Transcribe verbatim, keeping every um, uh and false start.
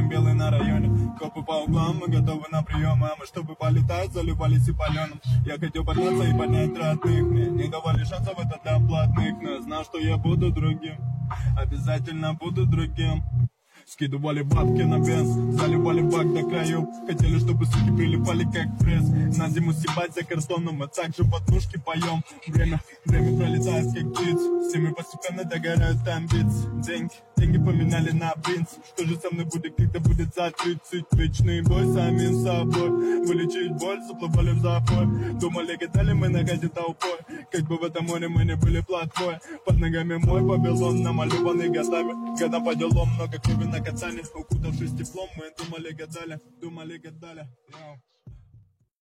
Дым белый на районе, копы по углам, мы готовы на приемы. А мы, чтобы полетать, залюбались и паленым. Я хотел подняться и поднять родных. Мне не давали шансов, это для платных. Но я знал, что я буду другим, обязательно буду другим. Скидывали бабки на бенз, заливали бак до краев. Хотели, чтобы суки прилипали как пресс. На зиму съебать за картоном, мы также в однушке поем. Время, время пролетает как птиц. Все мы постепенно догорают амбиции. Деньги, деньги поменяли на принц. Что же со мной будет, когда будет за тридцать? Вечный бой с самим собой. Вылечить боль, заплывали в запой. Думали, гадали мы на ходе толпой. Как бы в этом море мы не были плотвой. Под ногами мой Вавилон, намалеванный годами. Годам по делам, много крови на катании. Укутавшись теплом, мы думали, гадали, думали, гадали. No.